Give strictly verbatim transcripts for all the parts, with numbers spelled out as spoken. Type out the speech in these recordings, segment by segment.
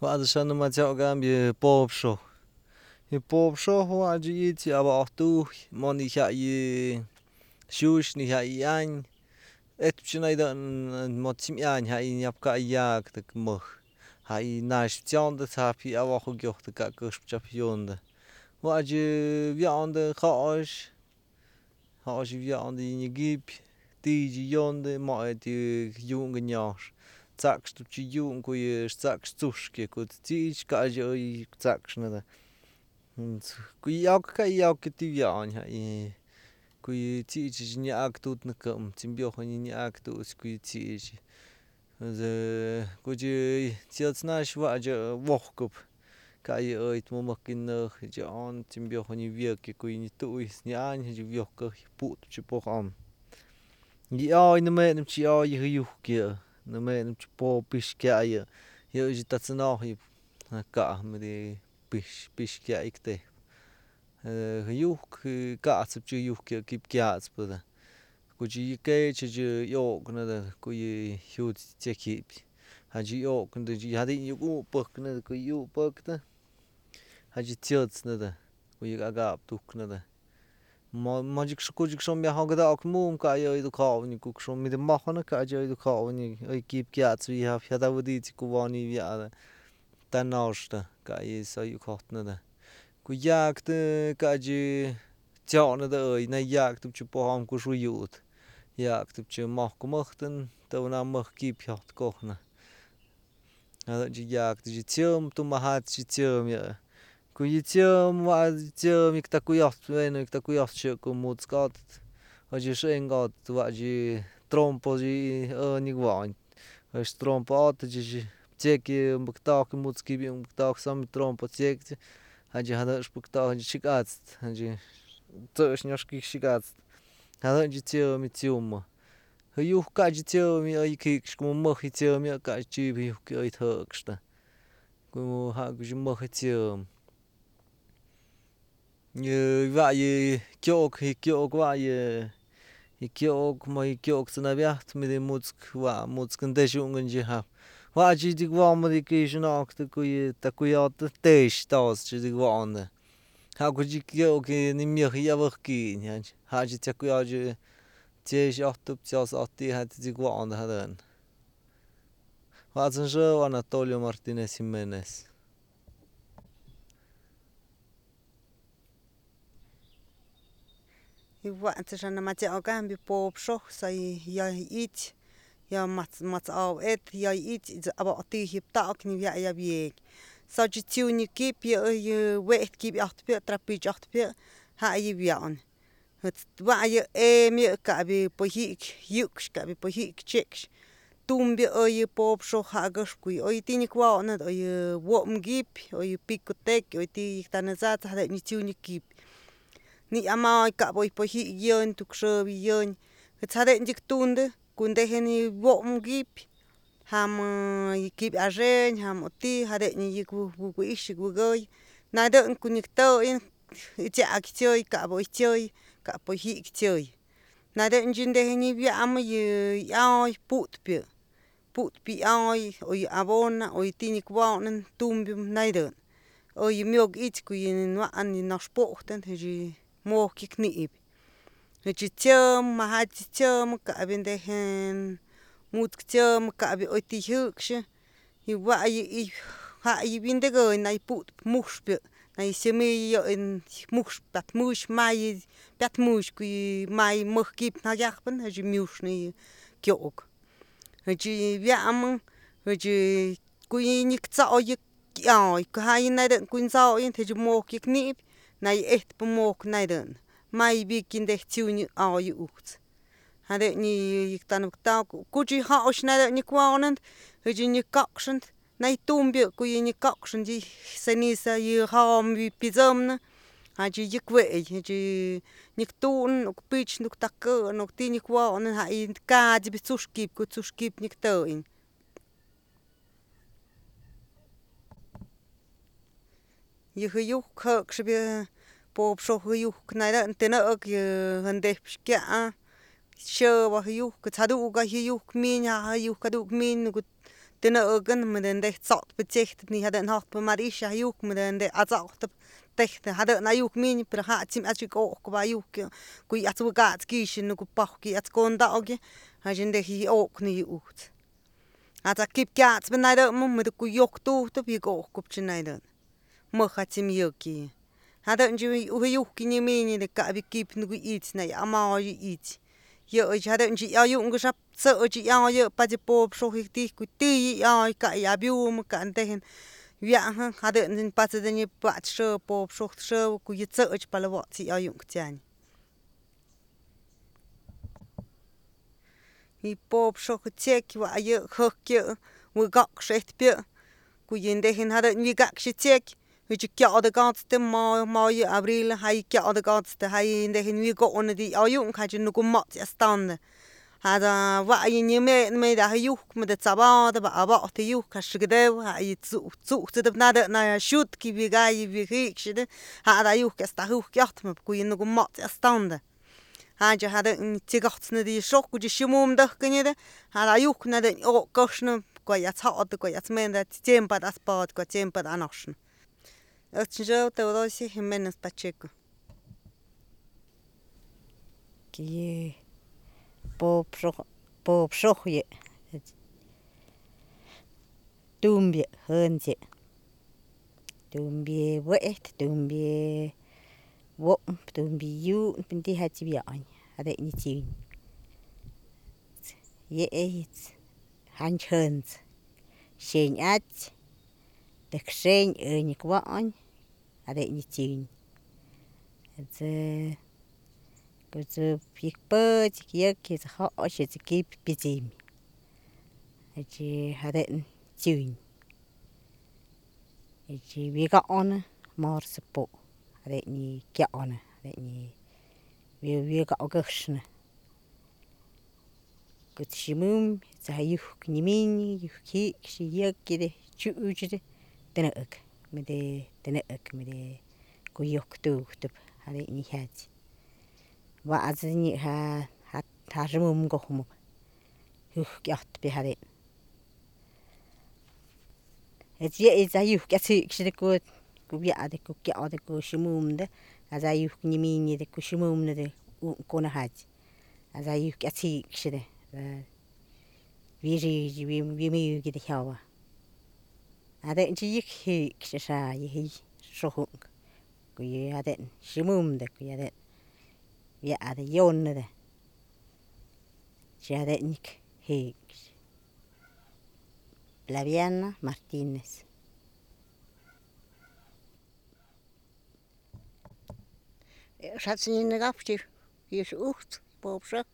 Wa'ad shan ma tjaugan bi popsho. Hi popsho wa'ad yit aber auch du mon ich ja i shush ni ja i an et pchneidan mo tsim an ha i yap ka yak de mug. Ha i nash tjande tap i awa gyocht ka kusp chap yonde. Wa'ad je wiande gaas. Haas wiande in je gip. Die yonde ma et jong njas. Zakst op je jong ko je zakst tuske ko tis ka je zakst nada. Ku jak ka jak ti yan ha i ku tis ni ak tut na kam tim bio ni ni ak tu ku tis. Ze ku je tiels nash wa je wohkup. Ka je uit mo makin je an tim bio ni wiek ku ni tu is ni an je wiek put je po am. Ni a in me chi a je yuke. Na me po pish ka je. Je is dat ze nog ka me de pish pish ka ikte. Juk ka tsep je juk kip kjats puda. Ku je ke je yok na da ku je hut tje kip. Ha je yok de je had in ju puk na ku ju puk da. Ha je tiels na da. Ku je agap tuk na da. Ma ma je ku je shom ya hagda ak mum ka je do ka ni ku shom mi de ma na ka je do ka ni kip kjats vi ha ja da vodi ku vani vi a ta nashta ka je sa ju kot na da. Ku jak de ka je tja na da na jak tu chu po ham ku shu yut. Jak tu chu ma ku mochten to na mach kip jat koch na. Ha je jak je tjum tu ma hat je tjum ja. Ku je tjum wa tjum ik ta ku jat wen ik ta ku jat chu ku mut skat. Ha je shen gat wa je trompo je ni wan. Ha trompo at je tjek mbak mut skip mbak sam trompo tjek. Ha je hada spukta je shikatst. Ha je tsosh nyoshki shikatst. Ha je tjum tjum. Ha ju ka je tjum i kik ku mo tjum ka chi bi ku uit hoksta. Ku ha ku je mo tjum. Je wa je kjok kjok wa je kjok ma kjok na viacht mi de mutsk wa mutsk de shungen je ha. Wa je dik wa mo dik is na ak ku je ta ku ja tesh tas je dik wa ande. Ha ku je kjok ni mi ja wa ki ha je ta ku ja je tjesh at op tjas at die het dik wa ande hadan. Wa zan jo Anatolio Martinez Jimenez. I wa'an shan ma tjaugan bi popsho sa ja it. Ja mat mat au et ja it aber ti hip tak ni ja ja wiek. Sa je tjuni kip je wet kip acht pe trapich acht pe ha je wian. Het wa je e mi ka bi po hik juk ka bi po hik chek. Tum bi o je popsho ha gas ku o ti ni kwa na o je wom gip o je pikotek o ti tan za ta ni tjuni kip. Ni ama ka boy po hi yon tu ksho bi yon. Het hade dik tunde kunde heni wom gip. Ham kip ajen ham ti hade ni yiku ku ish ku goy. Na de kun ik to in ja ak choy ka boy choy ka po hi choy. Na de jinde heni bi am ye ay put pi. Put pi ay o abona o ti ni kwanen tumbi naiden. O je miok iets ku je no an ni naspochten he mo kiknib. Het je tjum ma hat tjum ka binde hen mut tjum ka bi oti huksje. Je wa je ha je binde go na put muspe. Na je semi yo in mus pat mus mai pat mus ku mai mo kip na jakpen je mus ni kjok. Het je ja am het je ku je ni tsa je ja ku ha je na den kun za in het je mo kiknib. Na je echt bemok naiden. Mai bikin de tjuni a je ucht. Hade ni ik dan ook taak. Kuji ha os naide ni kwanen. Het je ni kaksend. Na je tumbi ku je ni kaksend die senisa je ham wie pizamne. Had je je kwee. Het je ni toen ook pitch nog takke nog die ni kwanen ha je ka je bezuskip ku zuskip ni toin. Je gejoek hak ze be pop so gejoek naida tena ook je hande pska. Sho wa gejoek het hadu ga gejoek min ja gejoek hadu min gut تنقن من ده صعد بتشتني هذا نهض بماريش هيوك من ده أزعت تحت هذا نيوك مين برهاتيم أشيك أو كبايوك كوي أتوقعت كيش إنه كباخكي أتكون داوجي هاجن ده هي أوك نيوت هذا كيف كات بنايدا مم ده كوي يوكتو تبي أوك كبشنايدا ما خاتم يوكي هذا نجي وهيوك نيميني ده كابي كيف نقول إيت ناي أما إيت يو هذا نجي أيو نقول سأجي أيو بدي بوب شو هيك كتير أي كأي أبيوم كأنتهن وياها هذا نبات دني بعد شو بوب شو شو كوي سأجي بالوقتي أيو كتاني هي بوب شو كتيك وأيو خكيو وقاق شيت بيو كوي ندهن هذا نيقاق شتيك هيك كأده قاعدة ما ماي أبريل هاي كأده قاعدة هاي ندهن ويقاقون دي أيو كهاج نقوم مات أستان هذا وعي نيمة ميدا هيوك مدة سبعة بقى بقى تيوك هالشقدة هاي تسوق تسوق تدب نادا نا شوت كي بيجاي بيخيك شده هذا يوك استهوك يحتم بكوي نقوم مات أستان هاجا هذا تيجحت ندي شوك وجي شموم ده كنيدا هذا يوك نادا أو كشنا كوي يتحقق كوي يتمنى ده تيمبر أسبات كوي تيمبر أناشن أتجاو تودوسي همينس باتشيكو كي بوب شو بوب شوخي تومبي هنجي تومبي وقت تومبي وقم تومبي يو بنتي هاتي بيعني هذا نتين يأيت هنج هنز شين أت دكشين أنيك وان هذا نتين هذا كذا فيك بات كيا كذا خاص كذا بيزيم هذا هذا تين هذا بيجا أنا مارس بو هذا ني كيا أنا هذا ني بي بيجا أقشنا كذا شموم زهيوك نيميني يوكي كشيا كذا شو كذا تناك مدة تناك مدة كيوك تو تب هذا ني هاتي وعزني ها ها هاجمهم قهمو هو كيات بهذا هذي إذا يو كسي كسي كود كوبيا هذا كوكي هذا كوشموم ده هذا يو نيميني ده كوشموم ده كونا هادي هذا يو كسي كسي ده بيجي بي بيميو كده هوا هذا إنتي يك هي كسي شاي هي شهوك كوي هذا شموم ده كوي هذا يا هذا يون ده هذا نيك هيك لافيانا مارتينيز Zat ze in de rapje, hier is ocht, boopzak.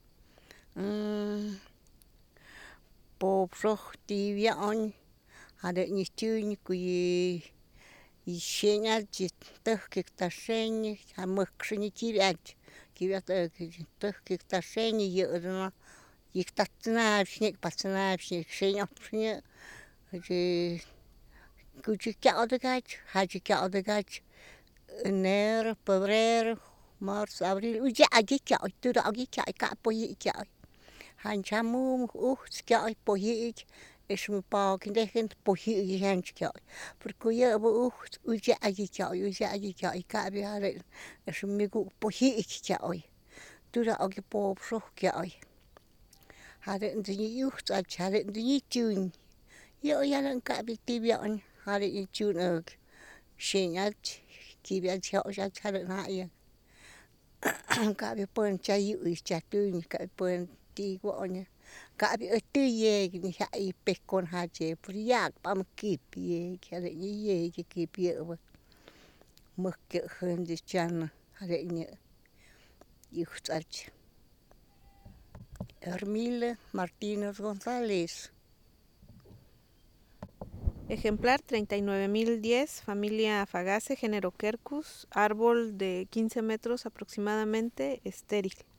Boopzak die we aan, hadden niet toen, kun je je schenen, je toch kijk dat schenen, hij mag ze niet hier uit. Je weet toch kijk dat schenen, je dan, je dat naast niet, pas naast niet, schenen op schenen, je kun je kouden gaat, had je kouden gaat, neer, febrero. Mars, abril, uja agi kai, tura agi kai ka pohi kai. Han chamu ucht kai pohi, is me pa kinderen pohi han kai. Porque je bo ucht uja agi kai, uja agi kai ka bi hare, is me gu pohi kai. Tura agi pop so kai. Hare ndi ucht al hare ndi tune. Yo ya lan ka bi tibian, hare tune ook. Shinat, kibia chao ja hare na ya. Cả bị bơn chay ủi chặt tươi cả bị bơn đi qua nhá cả bị ở tươi ye cái hại bê con hà chế priyak bám kịp ye cái đấy như ye cái kịp ye mà mực cái hơn đi chăn cái đấy như yêu thích Hermile Martínez González. Ejemplar treinta y nueve mil diez, familia Fagace, género Quercus, árbol de quince metros aproximadamente, estéril.